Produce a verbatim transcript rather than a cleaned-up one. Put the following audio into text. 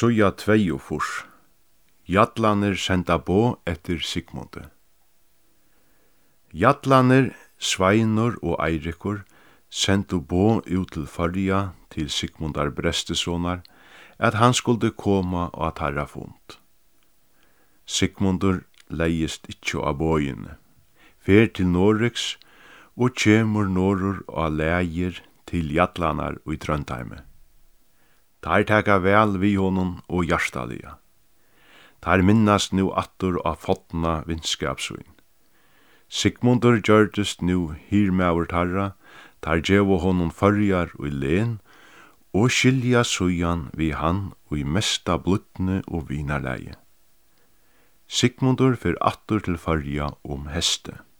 Suja tveiogfýrs. Jallanir senda bó etter Sigmundi. Jallanir, Sveinur og Eirikur sendu bó ut til Føroya til Sigmundar Brestesonar at han skulle koma og tarra fund. Sigmundur leist ikkje av bógine, fer til Noregs og kjemur norur og leir til Jallanar og i Trøndheime. Tar taka vel vi honom og hjartalia. Tar minnast nu attur av fotna vinskapsvin. Sigmundur gjørdist nu hirmaur tarra, tar djevo honom Føroyar og len, og skilja sujan vi han og i mesta blutne og vinarleie. Sigmundur fer attur til Føroya om heste.